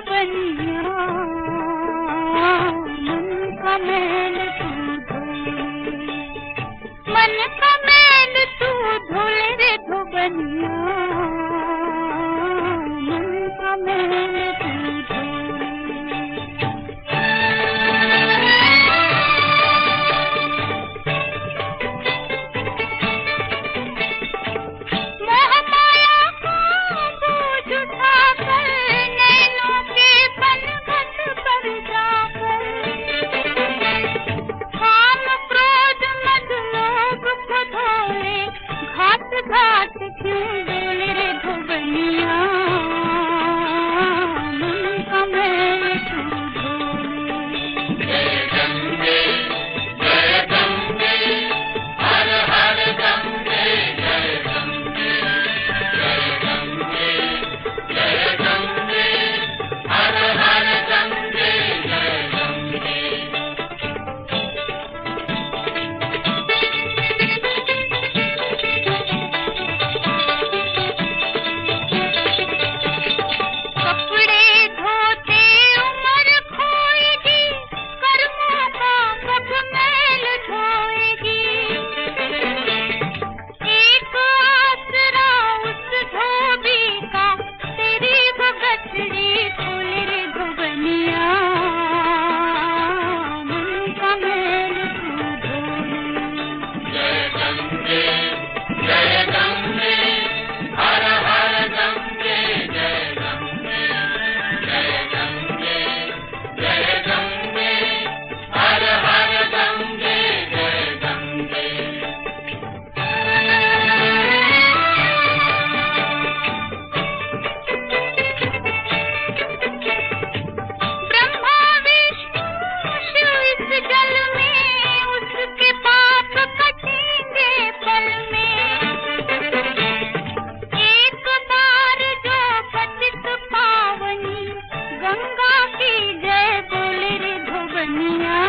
धोबनिया, मन का मैल तू धोले, मन का मैल तू धोले रे धोबनिया, मन का मैल तू धोले। घाट क्यों डोले रे धोबनिया, मन का मैल तू धोले। जय गंगे जय गंगे हर हर गंगे, जय गंगे जय गंगे जय गंगे हर हर गंगे, जय गंगे। गंगा की जय बोले रे धोबनिया,